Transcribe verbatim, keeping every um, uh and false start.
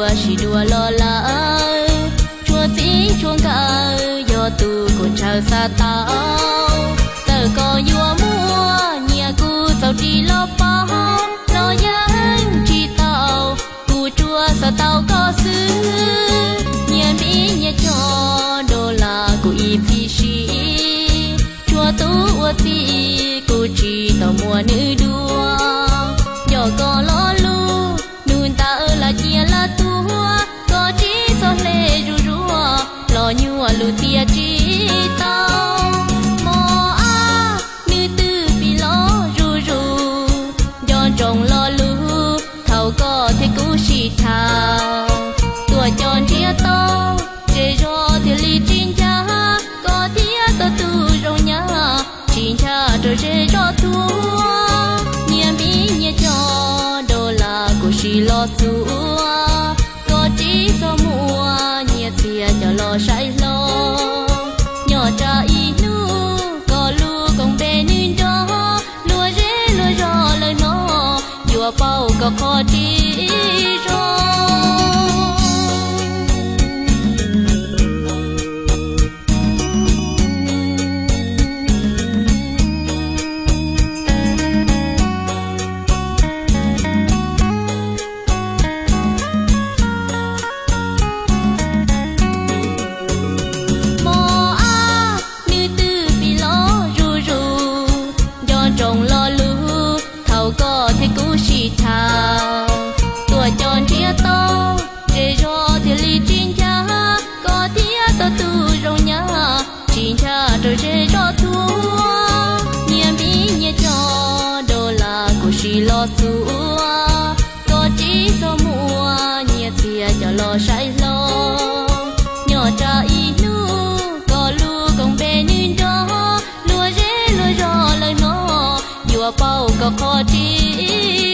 chỉ đùa lo lắng chua tí chuông cả do tu còn chờ xa tao giờ có vua mua nhà cu sao chỉ lo bao lo dáng chỉ tao cu chua sao tao có xứ nhà mỹ nhà cho đô la của im phi xí chua tú ua tí cu chỉ tao mua nữ đua giờ có lo lu nương ta là chia là tua có chỉ gió lê ru rua lo nhua lu tia chỉ tao mò a nữ tư vì lo ru ru giòn trồng lo lu thầu có thể cú xì thà tua giòn chia tao để cho thì li chín cha có tia tao tu rong nhá chín cha rồi để cho thua nhà mỹ nhà cho đô la của chị lo tua có chỉ do mua nhà tia cho lo say lo nhỏ cha y nu có lu công bê nên đó lúa rễ lúa rò lời nó vừa bao có khó chỉ rồi thà tua chọn chia to để cho thì li chín cha có tia to tu rong nhá chín cha rồi để cho thua nhà mỹ nhà cho đô la của chị lo thua có chỉ do mua nhà tia cho lo say lo nhỏ cha y nu có lu công bê nên đó lúa rễ lúa rò lời nó vừa bao có khó chỉ